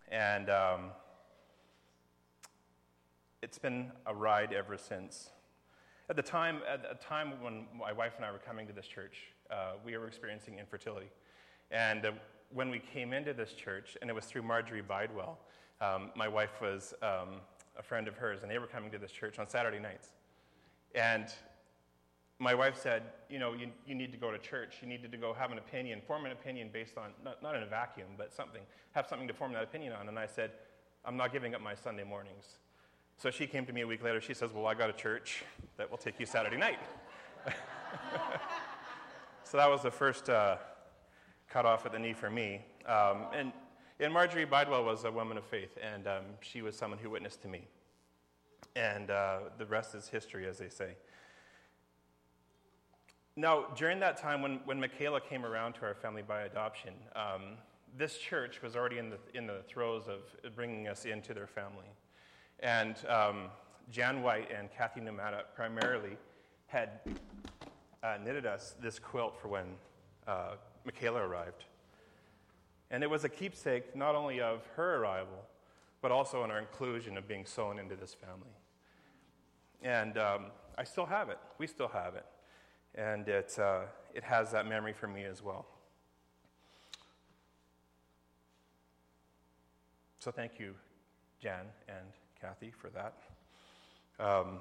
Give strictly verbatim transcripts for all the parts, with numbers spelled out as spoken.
and um, it's been a ride ever since. At the time, at the time when my wife and I were coming to this church, uh, we were experiencing infertility. And uh, when we came into this church, and it was through Marjorie Bidewell, um, my wife was um, a friend of hers, and they were coming to this church on Saturday nights. And my wife said, you know, you, you need to go to church. You needed to go have an opinion, form an opinion based on, not, not in a vacuum, but something, have something to form that opinion on. And I said, I'm not giving up my Sunday mornings. So she came to me a week later. She says, well, I got a church that will take you Saturday night. So that was the first uh, cut off at the knee for me. Um, and, and Marjorie Bidewell was a woman of faith, and um, she was someone who witnessed to me. And uh, the rest is history, as they say. Now, during that time when, when Michaela came around to our family by adoption, um, this church was already in the, in the throes of bringing us into their family. And um, Jan White and Kathy Numata primarily had uh, knitted us this quilt for when uh, Michaela arrived. And it was a keepsake not only of her arrival, but also in our inclusion of being sewn into this family. And um, I still have it. We still have it. And it, uh, it has that memory for me as well. So thank you, Jan and Kathy, for that. Um,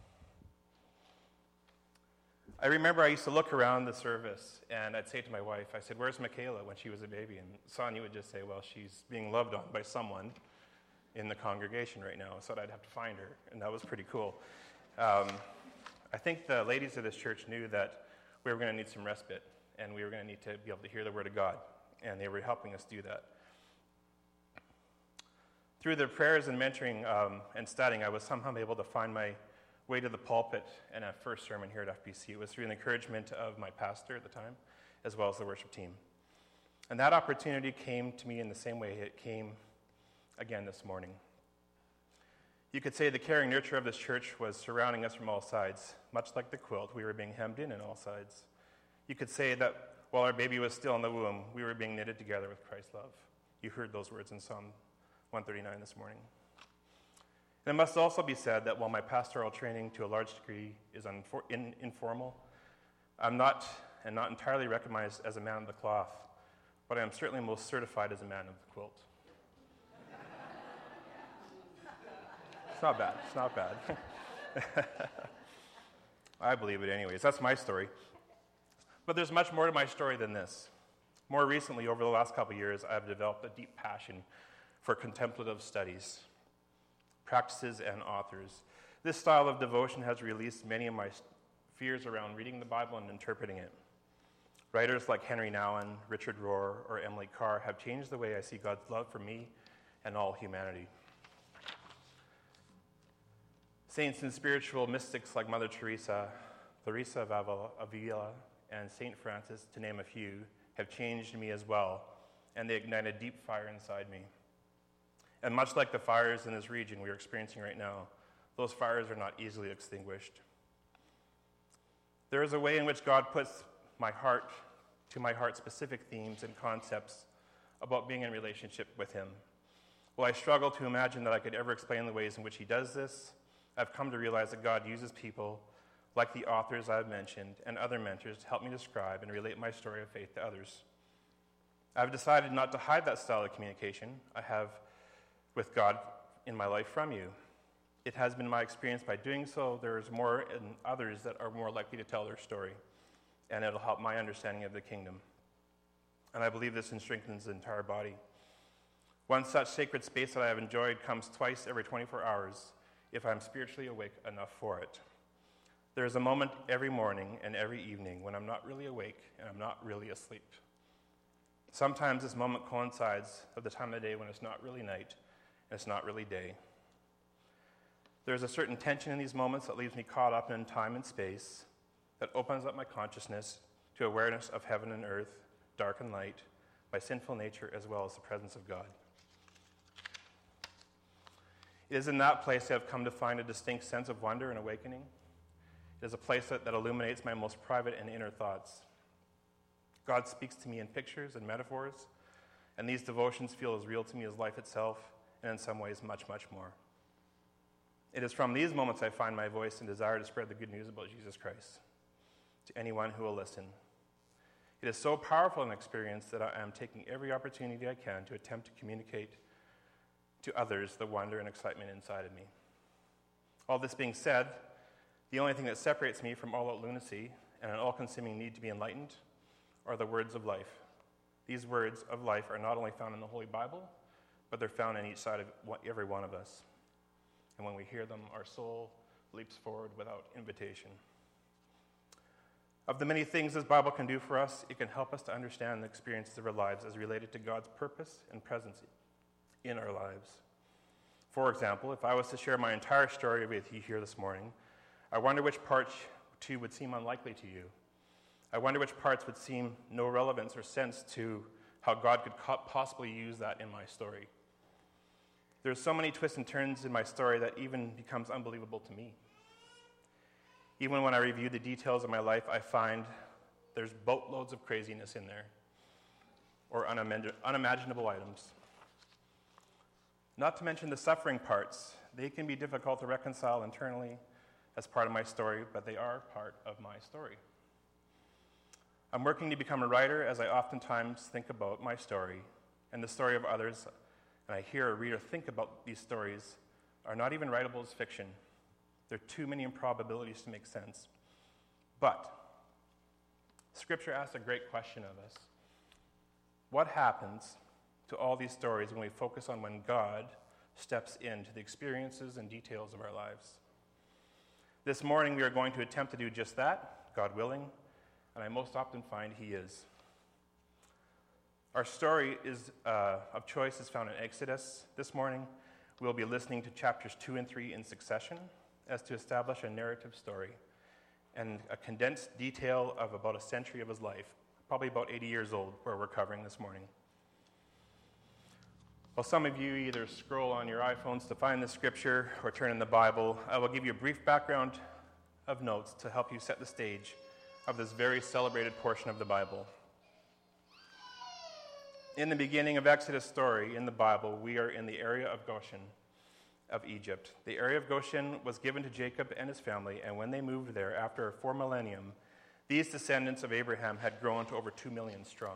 I remember I used to look around the service, and I'd say to my wife, I said, where's Michaela when she was a baby? And Sonia would just say, well, she's being loved on by someone in the congregation right now, so I'd have to find her, and that was pretty cool. Um, I think the ladies of this church knew that we were going to need some respite, and we were going to need to be able to hear the Word of God, and they were helping us do that. Through the prayers and mentoring um, and studying, I was somehow able to find my way to the pulpit and a first sermon here at F B C. It was through the encouragement of my pastor at the time, as well as the worship team. And that opportunity came to me in the same way it came again this morning. You could say the caring nurture of this church was surrounding us from all sides. Much like the quilt, we were being hemmed in on all sides. You could say that while our baby was still in the womb, we were being knitted together with Christ's love. You heard those words in Psalm one thirty-nine this morning. And it must also be said that while my pastoral training to a large degree is unfor- in, informal, I'm not, and not entirely recognized as a man of the cloth, but I am certainly most certified as a man of the quilt. It's not bad. It's not bad. I believe it anyways. That's my story. But there's much more to my story than this. More recently, over the last couple of years, I've developed a deep passion for contemplative studies, practices, and authors. This style of devotion has released many of my fears around reading the Bible and interpreting it. Writers like Henry Nouwen, Richard Rohr, or Emily Carr have changed the way I see God's love for me and all humanity. Saints and spiritual mystics like Mother Teresa, Teresa of Avila, and Saint Francis, to name a few, have changed me as well, and they ignited deep fire inside me. And much like the fires in this region we are experiencing right now, those fires are not easily extinguished. There is a way in which God puts my heart to my heart specific themes and concepts about being in relationship with him. While I struggle to imagine that I could ever explain the ways in which he does this, I've come to realize that God uses people like the authors I've mentioned and other mentors to help me describe and relate my story of faith to others. I've decided not to hide that style of communication I have with God in my life from you. It has been my experience by doing so, there is more in others that are more likely to tell their story, and it'll help my understanding of the kingdom. And I believe this strengthens the entire body. One such sacred space that I have enjoyed comes twice every twenty-four hours if I'm spiritually awake enough for it. There is a moment every morning and every evening when I'm not really awake and I'm not really asleep. Sometimes this moment coincides with the time of day when it's not really night and it's not really day. There's a certain tension in these moments that leaves me caught up in time and space, that opens up my consciousness to awareness of heaven and earth, dark and light, my sinful nature, as well as the presence of God. It is in that place I have come to find a distinct sense of wonder and awakening. It is a place that, that illuminates my most private and inner thoughts. God speaks to me in pictures and metaphors, And these devotions feel as real to me as life itself, and in some ways, much, much more. It is from these moments I find my voice and desire to spread the good news about Jesus Christ to anyone who will listen. It is so powerful an experience that I am taking every opportunity I can to attempt to communicate to others the wonder and excitement inside of me. All this being said, the only thing that separates me from all-out lunacy and an all-consuming need to be enlightened are the words of life. These words of life are not only found in the Holy Bible, but they're found in each side of every one of us. And when we hear them, our soul leaps forward without invitation. Of the many things this Bible can do for us, it can help us to understand the experiences of our lives as related to God's purpose and presence in our lives. For example, if I was to share my entire story with you here this morning, I wonder which parts too would seem unlikely to you. I wonder which parts would seem no relevance or sense to how God could possibly use that in my story. There's so many twists and turns in my story that even becomes unbelievable to me. Even when I review the details of my life, I find there's boatloads of craziness in there, or unimag- unimaginable items. Not to mention the suffering parts. They can be difficult to reconcile internally as part of my story, but they are part of my story. I'm working to become a writer as I oftentimes think about my story and the story of others, and I hear a reader think about these stories are not even writable as fiction. There are too many improbabilities to make sense. But Scripture asks a great question of us. What happens to all these stories when we focus on when God steps into the experiences and details of our lives? This morning we are going to attempt to do just that, God willing, and I most often find He is. Our story is uh, of choice is found in Exodus. This morning we'll be listening to chapters two and three in succession as to establish a narrative story and a condensed detail of about a century of his life, probably about eighty years old, where we're covering this morning. While some of you either scroll on your iPhones to find the scripture or turn in the Bible, I will give you a brief background of notes to help you set the stage of this very celebrated portion of the Bible. In the beginning of Exodus' story in the Bible, we are in the area of Goshen of Egypt. The area of Goshen was given to Jacob and his family, and when they moved there after four millennium, these descendants of Abraham had grown to over two million strong.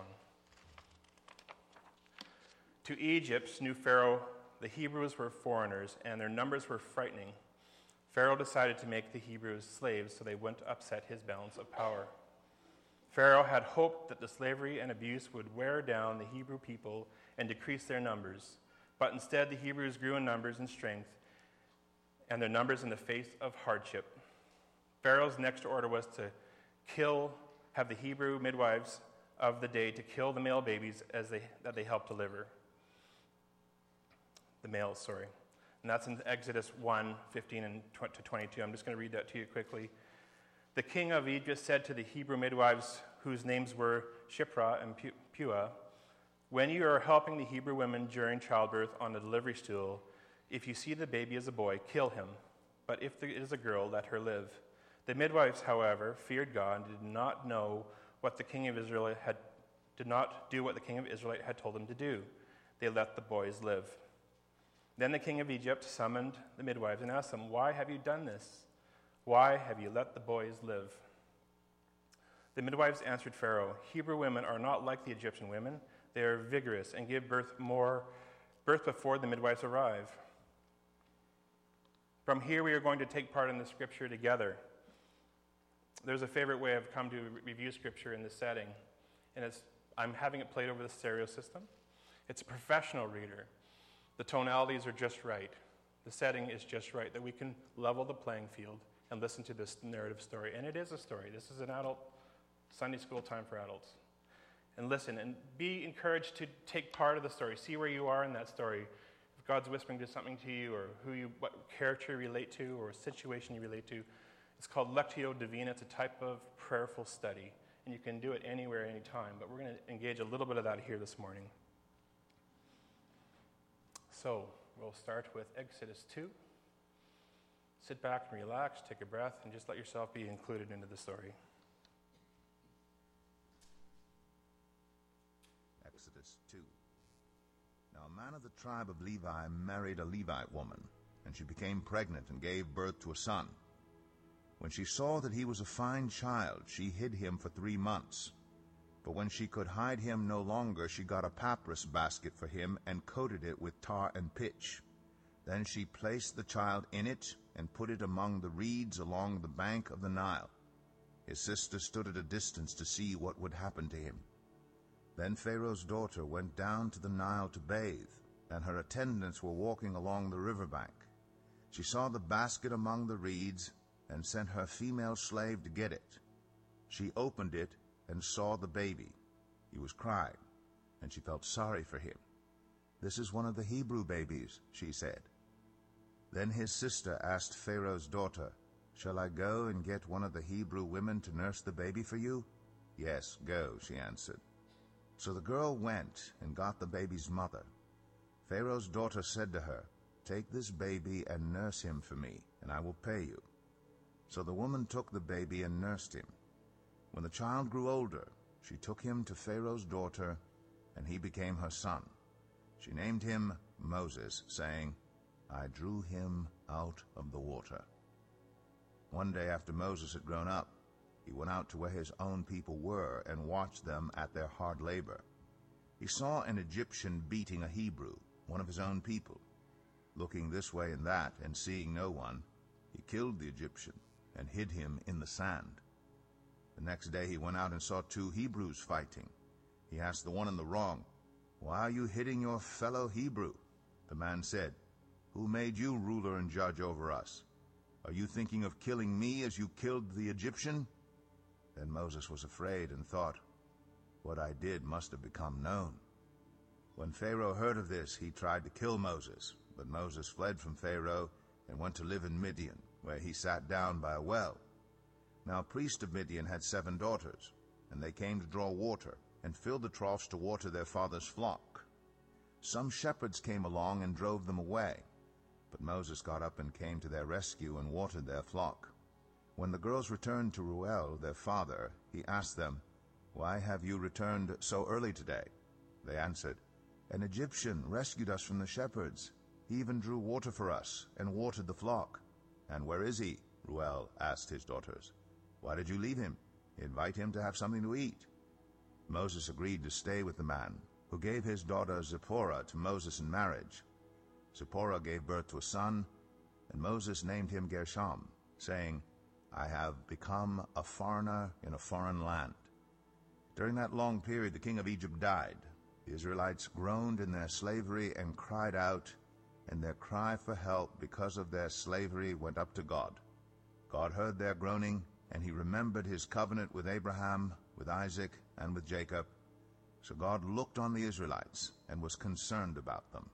To Egypt's new Pharaoh, the Hebrews were foreigners, and their numbers were frightening. Pharaoh decided to make the Hebrews slaves so they wouldn't upset his balance of power. Pharaoh had hoped that the slavery and abuse would wear down the Hebrew people and decrease their numbers, but instead the Hebrews grew in numbers and strength, and their numbers in the face of hardship. Pharaoh's next order was to kill, have the Hebrew midwives of the day to kill the male babies as they, that they helped deliver. The males, sorry. And that's in Exodus one, fifteen and to twenty-two. I'm just going to read that to you quickly. The king of Egypt said to the Hebrew midwives, whose names were Shiphrah and Puah, when you are helping the Hebrew women during childbirth on the delivery stool, if you see the baby as a boy, kill him. But if it is a girl, let her live. The midwives, however, feared God and did not know what the king of Israel had did not do what the king of Israel had told them to do. They let the boys live. Then the king of Egypt summoned the midwives and asked them, "Why have you done this? Why have you let the boys live?" The midwives answered Pharaoh, "Hebrew women are not like the Egyptian women. They are vigorous and give birth more birth before the midwives arrive." From here, we are going to take part in the scripture together. There's a favorite way I've come to review scripture in this setting, and it's I'm having it played over the stereo system. It's a professional reader. The tonalities are just right. The setting is just right, that we can level the playing field and listen to this narrative story. And it is a story. This is an adult Sunday school time for adults. And listen, and be encouraged to take part of the story. See where you are in that story. If God's whispering to something to you, or who you, what character you relate to, or situation you relate to. It's called Lectio Divina. It's a type of prayerful study. And you can do it anywhere, anytime. But we're going to engage a little bit of that here this morning. So, we'll start with Exodus two. Sit back and relax, take a breath, and just let yourself be included into the story. Exodus two. man of the tribe of Levi married a Levite woman, and she became pregnant and gave birth to a son. When she saw that he was a fine child, she hid him for three months. But when she could hide him no longer, she got a papyrus basket for him and coated it with tar and pitch. Then she placed the child in it and put it among the reeds along the bank of the Nile. His sister stood at a distance to see what would happen to him. Then Pharaoh's daughter went down to the Nile to bathe, and her attendants were walking along the riverbank. She saw the basket among the reeds and sent her female slave to get it. She opened it and saw the baby. He was crying, and she felt sorry for him. "This is one of the Hebrew babies," she said. Then his sister asked Pharaoh's daughter, "Shall I go and get one of the Hebrew women to nurse the baby for you?" "Yes, go," she answered. So the girl went and got the baby's mother. Pharaoh's daughter said to her, "Take this baby and nurse him for me, and I will pay you." So the woman took the baby and nursed him. When the child grew older, she took him to Pharaoh's daughter, and he became her son. She named him Moses, saying, "I drew him out of the water." One day after Moses had grown up, he went out to where his own people were and watched them at their hard labor. He saw an Egyptian beating a Hebrew, one of his own people. Looking this way and that and seeing no one, he killed the Egyptian and hid him in the sand. The next day he went out and saw two Hebrews fighting. He asked the one in the wrong, "Why are you hitting your fellow Hebrew?" The man said, "Who made you ruler and judge over us? Are you thinking of killing me as you killed the Egyptian?" Then Moses was afraid and thought, "What I did must have become known." When Pharaoh heard of this, he tried to kill Moses, but Moses fled from Pharaoh and went to live in Midian, where he sat down by a well. Now a priest of Midian had seven daughters, and they came to draw water, and filled the troughs to water their father's flock. Some shepherds came along and drove them away, but Moses got up and came to their rescue and watered their flock. When the girls returned to Reuel, their father, he asked them, "Why have you returned so early today?" They answered, "An Egyptian rescued us from the shepherds. He even drew water for us and watered the flock." "And where is he?" Reuel asked his daughters. "Why did you leave him? Invite him to have something to eat." Moses agreed to stay with the man, who gave his daughter Zipporah to Moses in marriage. Zipporah gave birth to a son, and Moses named him Gershom, saying, "I have become a foreigner in a foreign land." During that long period the king of Egypt died. The Israelites groaned in their slavery and cried out, and their cry for help because of their slavery went up to God. God heard their groaning, and he remembered his covenant with Abraham, with Isaac, and with Jacob. So God looked on the Israelites and was concerned about them.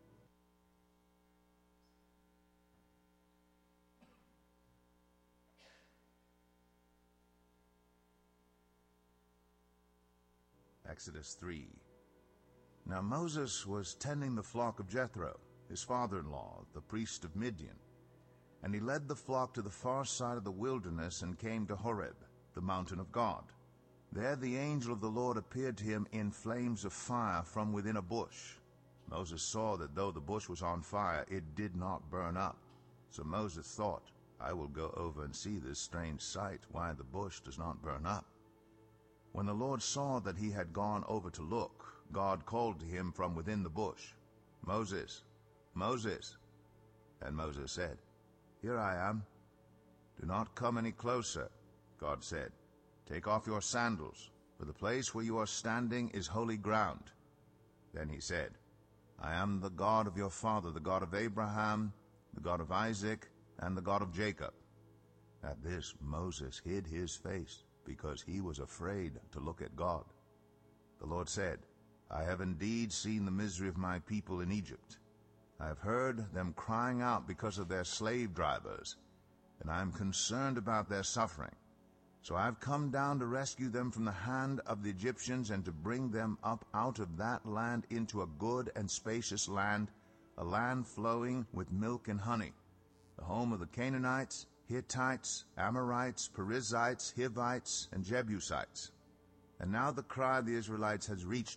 Exodus three. Now Moses was tending the flock of Jethro, his father-in-law, the priest of Midian. And he led the flock to the far side of the wilderness and came to Horeb, the mountain of God. There the angel of the Lord appeared to him in flames of fire from within a bush. Moses saw that though the bush was on fire, it did not burn up. So Moses thought, "I will go over and see this strange sight, why the bush does not burn up." When the Lord saw that he had gone over to look, God called to him from within the bush, "Moses, Moses." And Moses said, "Here I am." "Do not come any closer," God said. "Take off your sandals, for the place where you are standing is holy ground." Then he said, "I am the God of your father, the God of Abraham, the God of Isaac, and the God of Jacob." At this Moses hid his face, because he was afraid to look at God. The Lord said, "I have indeed seen the misery of my people in Egypt. I have heard them crying out because of their slave drivers, and I am concerned about their suffering. So I have come down to rescue them from the hand of the Egyptians and to bring them up out of that land into a good and spacious land, a land flowing with milk and honey, the home of the Canaanites, Hittites, Amorites, Perizzites, Hivites, and Jebusites. And now the cry of the Israelites has reached me,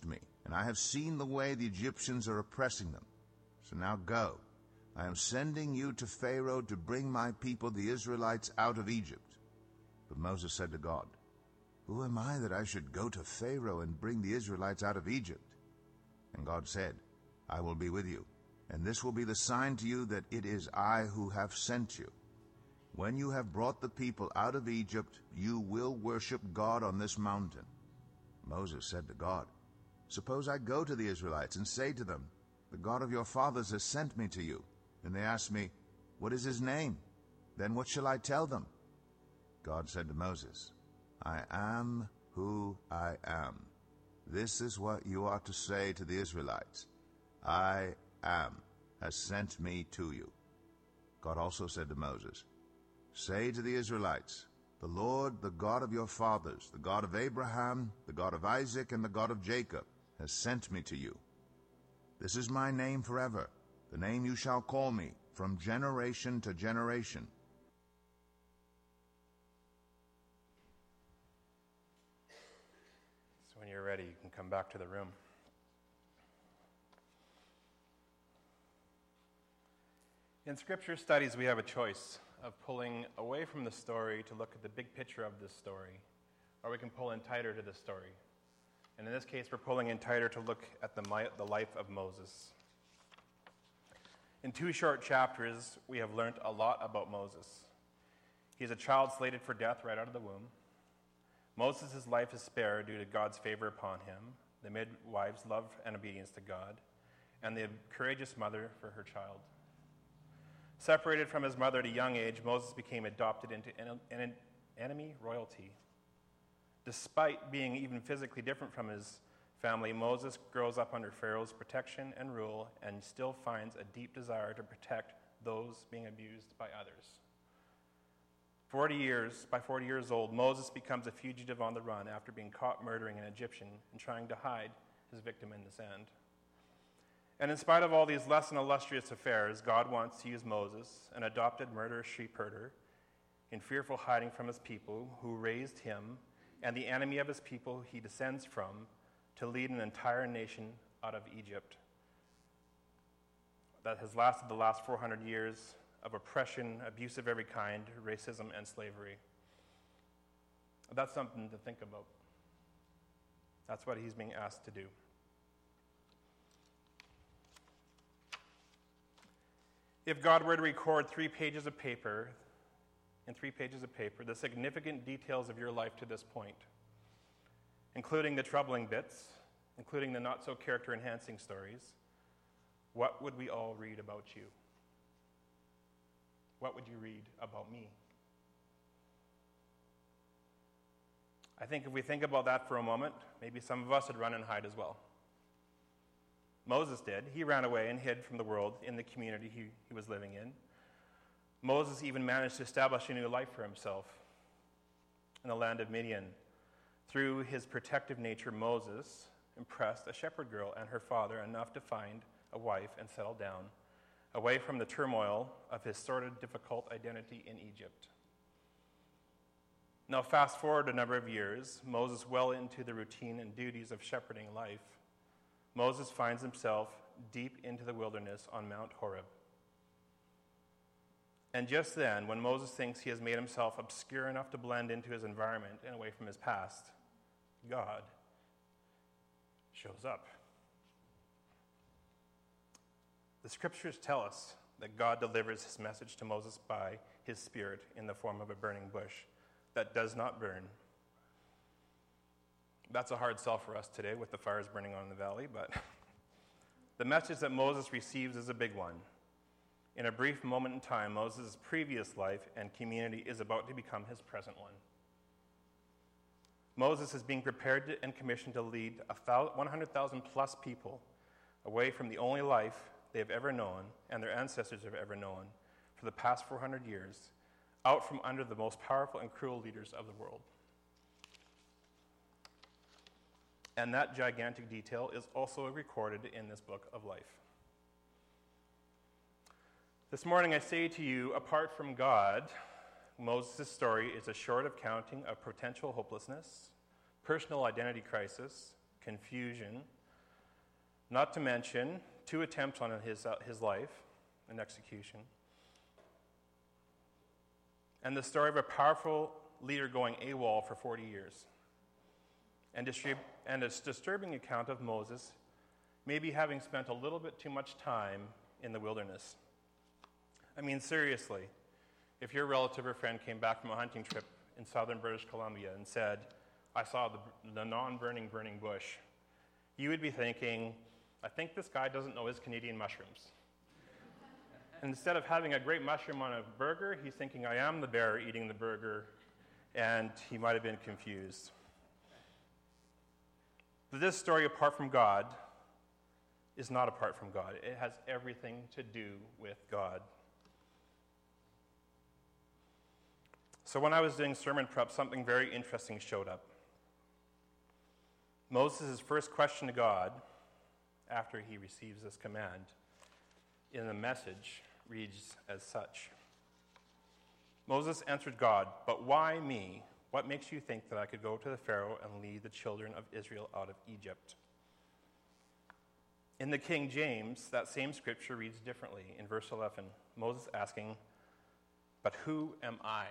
and I have seen the way the Egyptians are oppressing them. So now go. I am sending you to Pharaoh to bring my people, the Israelites, out of Egypt." But Moses said to God, "Who am I that I should go to Pharaoh and bring the Israelites out of Egypt?" And God said, "I will be with you, and this will be the sign to you that it is I who have sent you. When you have brought the people out of Egypt, you will worship God on this mountain." Moses said to God, "Suppose I go to the Israelites and say to them, 'The God of your fathers has sent me to you.' And they ask me, 'What is his name?' Then what shall I tell them?" God said to Moses, "I am who I am. This is what you are to say to the Israelites. 'I am has sent me to you.'" God also said to Moses, "Say to the Israelites, 'The Lord, the God of your fathers, the God of Abraham, the God of Isaac, and the God of Jacob, has sent me to you. This is my name forever, the name you shall call me from generation to generation.'" So when you're ready, you can come back to the room. In Scripture studies, we have a choice of pulling away from the story to look at the big picture of this story, or we can pull in tighter to the story. And in this case, we're pulling in tighter to look at the, the life of Moses. In two short chapters, we have learned a lot about Moses. He's a child slated for death right out of the womb. Moses' life is spared due to God's favor upon him, the midwife's love and obedience to God, and the courageous mother for her child. Separated from his mother at a young age, Moses became adopted into en- enemy royalty. Despite being even physically different from his family, Moses grows up under Pharaoh's protection and rule and still finds a deep desire to protect those being abused by others. Forty years, by forty years old, Moses becomes a fugitive on the run after being caught murdering an Egyptian and trying to hide his victim in the sand. And in spite of all these less than illustrious affairs, God wants to use Moses, an adopted murderous sheep herder, in fearful hiding from his people who raised him and the enemy of his people he descends from, to lead an entire nation out of Egypt that has lasted the last four hundred years of oppression, abuse of every kind, racism, and slavery. That's something to think about. That's what he's being asked to do. If God were to record three pages of paper, in three pages of paper, the significant details of your life to this point, including the troubling bits, including the not-so-character-enhancing stories, what would we all read about you? What would you read about me? I think if we think about that for a moment, maybe some of us would run and hide as well. Moses did. He ran away and hid from the world in the community he, he was living in. Moses even managed to establish a new life for himself in the land of Midian. Through his protective nature, Moses impressed a shepherd girl and her father enough to find a wife and settle down, away from the turmoil of his sordid, difficult identity in Egypt. Now, fast forward a number of years, Moses well into the routine and duties of shepherding life. Moses finds himself deep into the wilderness on Mount Horeb. And just then, when Moses thinks he has made himself obscure enough to blend into his environment and away from his past, God shows up. The scriptures tell us that God delivers his message to Moses by his Spirit in the form of a burning bush that does not burn. That's a hard sell for us today with the fires burning on in the valley, but the message that Moses receives is a big one. In a brief moment in time, Moses' previous life and community is about to become his present one. Moses is being prepared to, and commissioned to lead one hundred thousand plus people away from the only life they have ever known and their ancestors have ever known for the past four hundred years, out from under the most powerful and cruel leaders of the world. And that gigantic detail is also recorded in this book of life. This morning I say to you, apart from God, Moses' story is a short accounting of potential hopelessness, personal identity crisis, confusion, not to mention two attempts on his, uh, his life and execution, and the story of a powerful leader going AWOL for forty years, and, distrib- and a disturbing account of Moses maybe having spent a little bit too much time in the wilderness. I mean, seriously, if your relative or friend came back from a hunting trip in southern British Columbia and said, I saw the, the non-burning burning bush, you would be thinking, I think this guy doesn't know his Canadian mushrooms. And instead of having a great mushroom on a burger, he's thinking, I am the bear eating the burger, and he might have been confused. But this story, apart from God, is not apart from God. It has everything to do with God. So when I was doing sermon prep, something very interesting showed up. Moses' first question to God, after he receives this command, in the message reads as such. Moses answered God, but why me? What makes you think that I could go to the Pharaoh and lead the children of Israel out of Egypt? In the King James, that same scripture reads differently. In verse eleven, Moses asking, but who am I?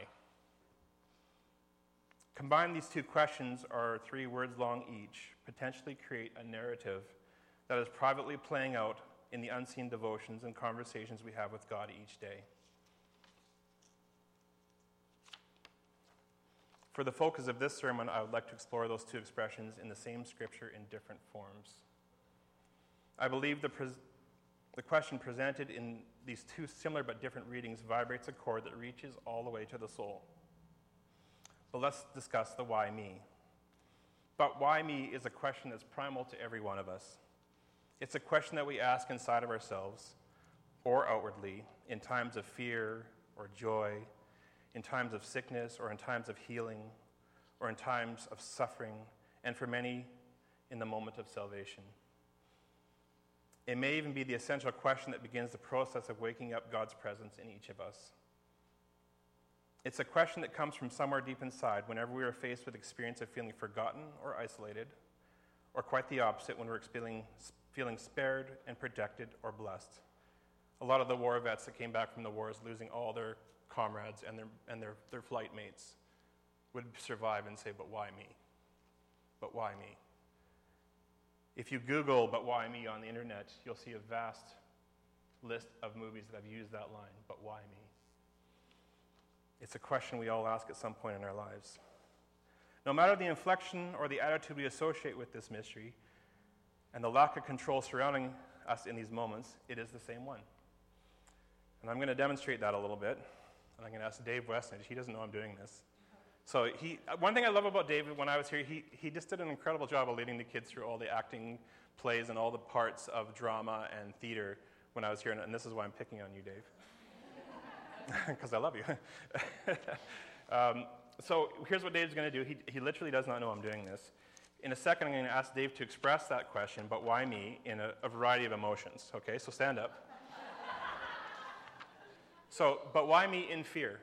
Combine these two questions, are three words long each, potentially create a narrative that is privately playing out in the unseen devotions and conversations we have with God each day. For the focus of this sermon, I would like to explore those two expressions in the same scripture in different forms. I believe the, pres- the question presented in these two similar but different readings vibrates a chord that reaches all the way to the soul. But let's discuss the why me. But why me is a question that's primal to every one of us. It's a question that we ask inside of ourselves or outwardly in times of fear or joy, in times of sickness or in times of healing or in times of suffering, and for many, in the moment of salvation. It may even be the essential question that begins the process of waking up God's presence in each of us. It's a question that comes from somewhere deep inside whenever we are faced with the experience of feeling forgotten or isolated, or quite the opposite when we're feeling, feeling spared and protected or blessed. A lot of the war vets that came back from the wars losing all their comrades and their, and their, their flight mates would survive and say, but why me? But why me? If you Google, but why me on the internet, you'll see a vast list of movies that have used that line, but why me? It's a question we all ask at some point in our lives. No matter the inflection or the attitude we associate with this mystery and the lack of control surrounding us in these moments, it is the same one. And I'm going to demonstrate that a little bit. And I'm going to ask Dave Westnedge. He doesn't know I'm doing this. So he, one thing I love about David when I was here, he, he just did an incredible job of leading the kids through all the acting plays and all the parts of drama and theater when I was here. And this is why I'm picking on you, Dave. Because I love you. um, so here's what Dave's going to do. He, he literally does not know I'm doing this. In a second, I'm going to ask Dave to express that question, but why me, in a, a variety of emotions. Okay, so stand up. So, but why me in fear?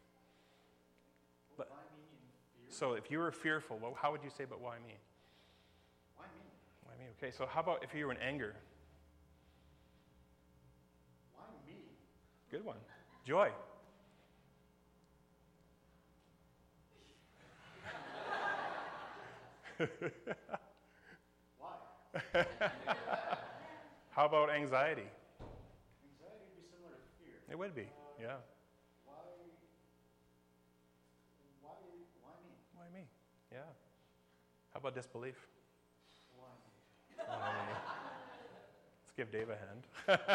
But, why me in fear? So if you were fearful, well, how would you say, but why me? Why me? Why me? Okay, so how about if you were in anger? Why me? Good one. Joy. Why? How about anxiety? Anxiety would be similar to fear. It would be, yeah. Why? Why? Why me? Why me? Yeah. How about disbelief? Why me? Why me? Let's give Dave a hand.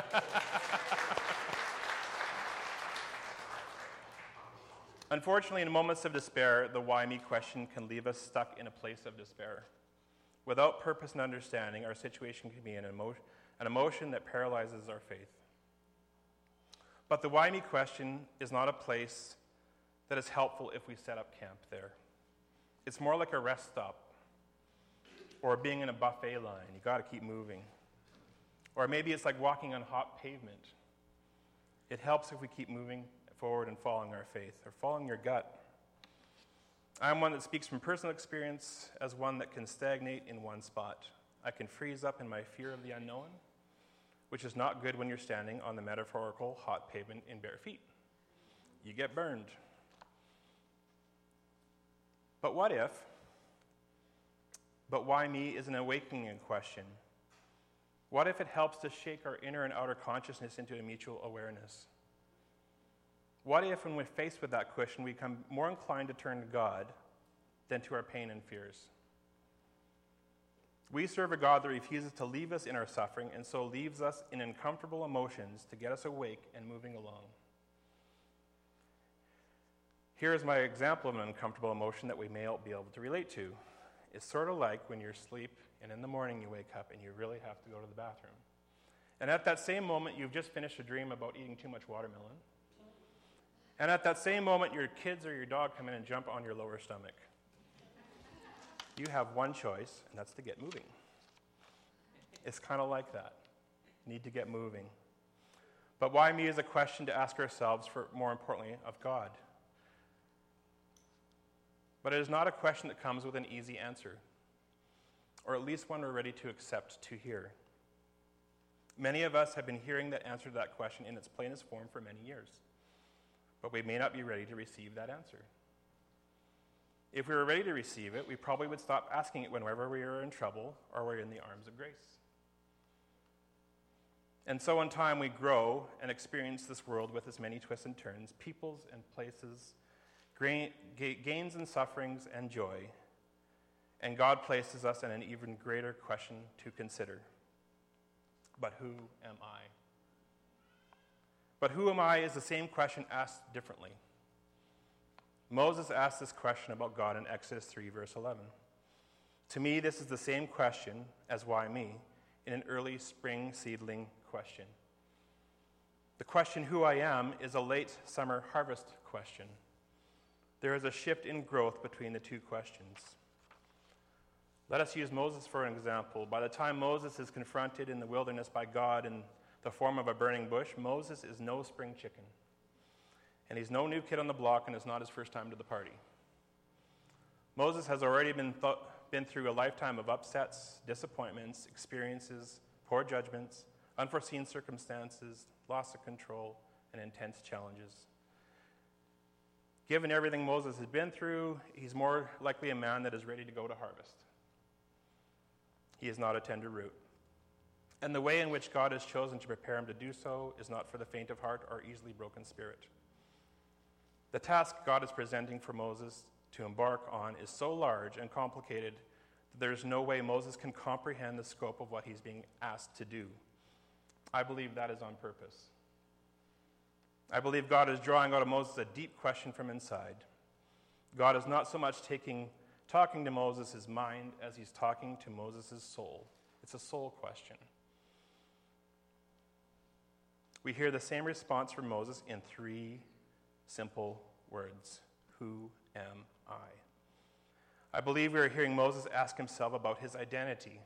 Unfortunately, in moments of despair, the why me question can leave us stuck in a place of despair. Without purpose and understanding, our situation can be an emotion, an emotion that paralyzes our faith. But the why me question is not a place that is helpful if we set up camp there. It's more like a rest stop or being in a buffet line. You got to keep moving. Or maybe it's like walking on hot pavement. It helps if we keep moving forward and following our faith, or following your gut. I'm one that speaks from personal experience as one that can stagnate in one spot. I can freeze up in my fear of the unknown, which is not good when you're standing on the metaphorical hot pavement in bare feet. You get burned. But what if, but why me is an awakening question? What if it helps to shake our inner and outer consciousness into a mutual awareness? What if, when we're faced with that question, we become more inclined to turn to God than to our pain and fears? We serve a God that refuses to leave us in our suffering and so leaves us in uncomfortable emotions to get us awake and moving along. Here is my example of an uncomfortable emotion that we may all be able to relate to. It's sort of like when you're asleep and in the morning you wake up and you really have to go to the bathroom. And at that same moment, you've just finished a dream about eating too much watermelon. And at that same moment, your kids or your dog come in and jump on your lower stomach. You have one choice, and that's to get moving. It's kind of like that. Need to get moving. But why me is a question to ask ourselves, for more importantly, of God. But it is not a question that comes with an easy answer, or at least one we're ready to accept to hear. Many of us have been hearing that answer to that question in its plainest form for many years, but we may not be ready to receive that answer. If we were ready to receive it, we probably would stop asking it whenever we are in trouble or we're in the arms of grace. And so in time we grow and experience this world with its many twists and turns, peoples and places, gains and sufferings and joy, and God places us in an even greater question to consider. But who am I? But who am I is the same question asked differently. Moses asked this question about God in Exodus three, verse eleven. To me, this is the same question as why me in an early spring seedling question. The question, who I am, is a late summer harvest question. There is a shift in growth between the two questions. Let us use Moses for an example. By the time Moses is confronted in the wilderness by God in the form of a burning bush, Moses is no spring chicken. And he's no new kid on the block, and it's not his first time to the party. Moses has already been, th- been through a lifetime of upsets, disappointments, experiences, poor judgments, unforeseen circumstances, loss of control, and intense challenges. Given everything Moses has been through, he's more likely a man that is ready to go to harvest. He is not a tender root. And the way in which God has chosen to prepare him to do so is not for the faint of heart or easily broken spirit. The task God is presenting for Moses to embark on is so large and complicated that there is no way Moses can comprehend the scope of what he's being asked to do. I believe that is on purpose. I believe God is drawing out of Moses a deep question from inside. God is not so much taking, talking to Moses' mind as he's talking to Moses' soul. It's a soul question. We hear the same response from Moses in three simple words. Who am I? I believe we are hearing Moses ask himself about his identity.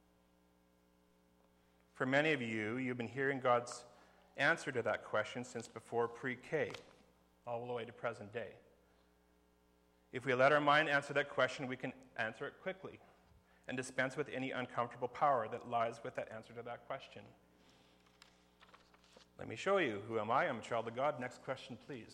For many of you, you've been hearing God's answer to that question since before pre-K, all the way to present day. If we let our mind answer that question, we can answer it quickly and dispense with any uncomfortable power that lies with that answer to that question. Let me show you. Who am I? I'm a child of God. Next question, please.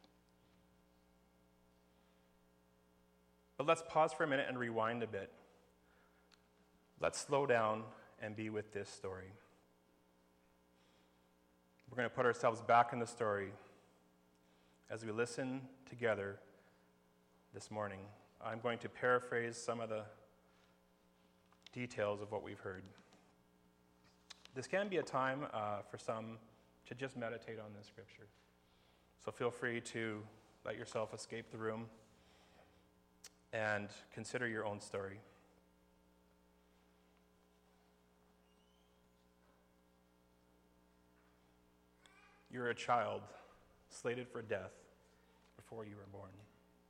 But let's pause for a minute and rewind a bit. Let's slow down and be with this story. We're going to put ourselves back in the story as we listen together this morning. I'm going to paraphrase some of the details of what we've heard. This can be a time uh, for some to just meditate on this scripture. So feel free to let yourself escape the room and consider your own story. You're a child slated for death before you were born.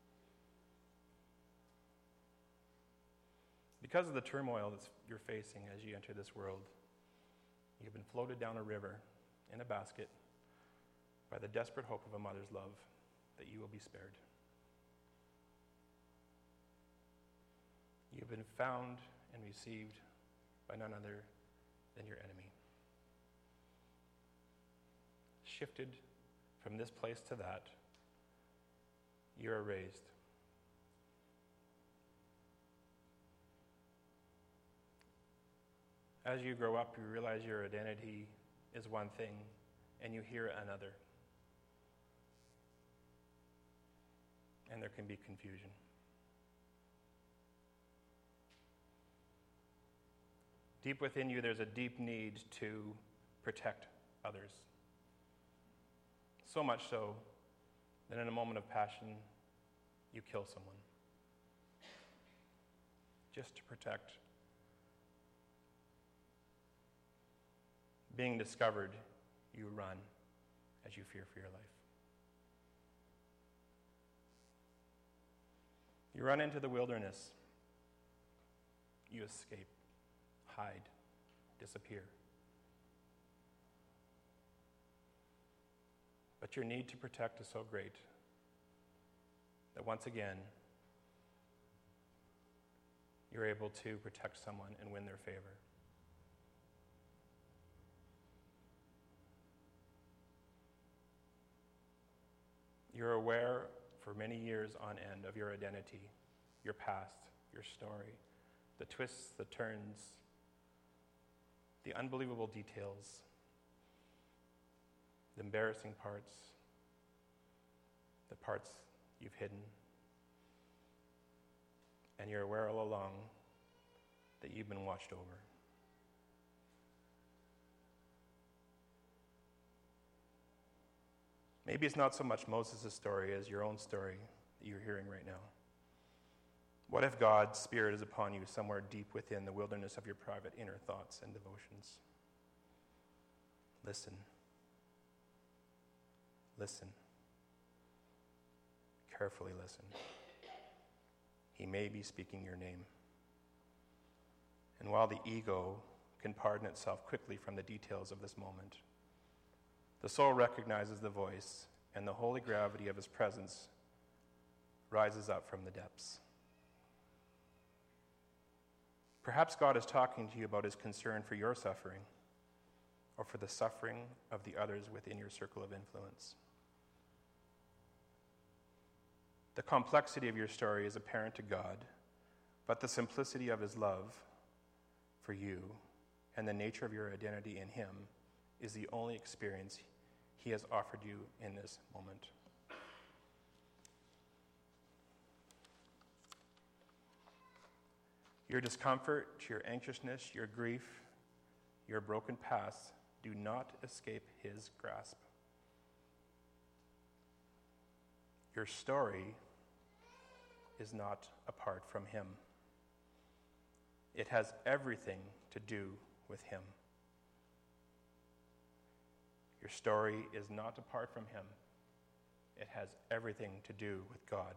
Because of the turmoil that you're facing as you enter this world, you've been floated down a river in a basket by the desperate hope of a mother's love that you will be spared. You've been found and received by none other than your enemy. Shifted from this place to that, you are raised. As you grow up, you realize your identity is one thing, and you hear another. And there can be confusion. Deep within you, there's a deep need to protect others. So much so that in a moment of passion, you kill someone. Just to protect. Being discovered, you run as you fear for your life. You run into the wilderness. You escape, hide, disappear. But your need to protect is so great that once again, you're able to protect someone and win their favor. You're aware for many years on end of your identity, your past, your story, the twists, the turns, the unbelievable details, the embarrassing parts, the parts you've hidden. And you're aware all along that you've been watched over. Maybe it's not so much Moses' story as your own story that you're hearing right now. What if God's Spirit is upon you somewhere deep within the wilderness of your private inner thoughts and devotions? Listen. Listen. Carefully listen. He may be speaking your name. And while the ego can pardon itself quickly from the details of this moment, the soul recognizes the voice, and the holy gravity of his presence rises up from the depths. Perhaps God is talking to you about his concern for your suffering, or for the suffering of the others within your circle of influence. The complexity of your story is apparent to God, but the simplicity of his love for you and the nature of your identity in him is the only experience he has offered you in this moment. Your discomfort, your anxiousness, your grief, your broken past do not escape his grasp. Your story is not apart from him. It has everything to do with him. Your story is not apart from him. It has everything to do with God.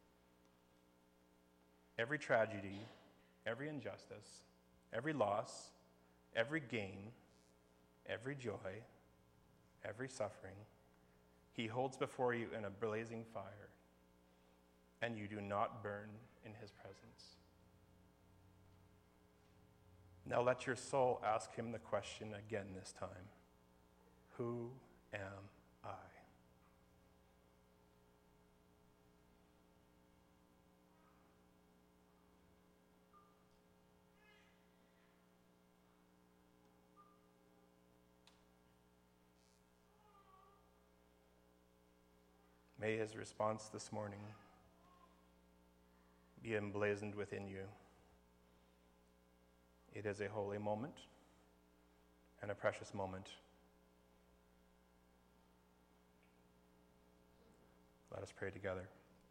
Every tragedy, every injustice, every loss, every gain, every joy, every suffering, he holds before you in a blazing fire, and you do not burn in his presence. Now let your soul ask him the question again this time. Who am I? May his response this morning be emblazoned within you. It is a holy moment and a precious moment. Let us pray together.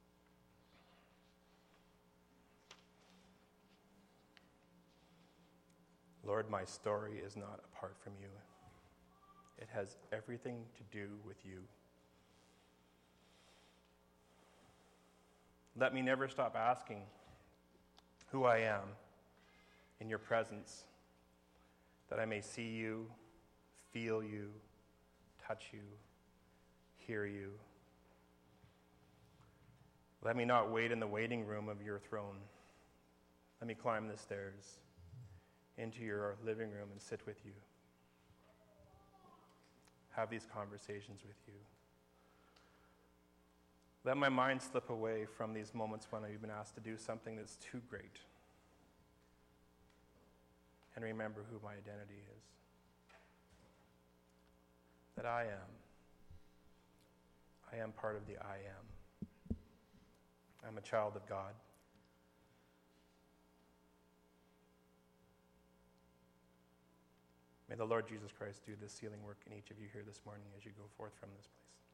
Lord, my story is not apart from you. It has everything to do with you. Let me never stop asking who I am in your presence, that I may see you, feel you, touch you, hear you. Let me not wait in the waiting room of your throne. Let me climb the stairs into your living room and sit with you. Have these conversations with you. Let my mind slip away from these moments when I've been asked to do something that's too great. And remember who my identity is. That I am. I am part of the I am. I'm a child of God. May the Lord Jesus Christ do this sealing work in each of you here this morning as you go forth from this place.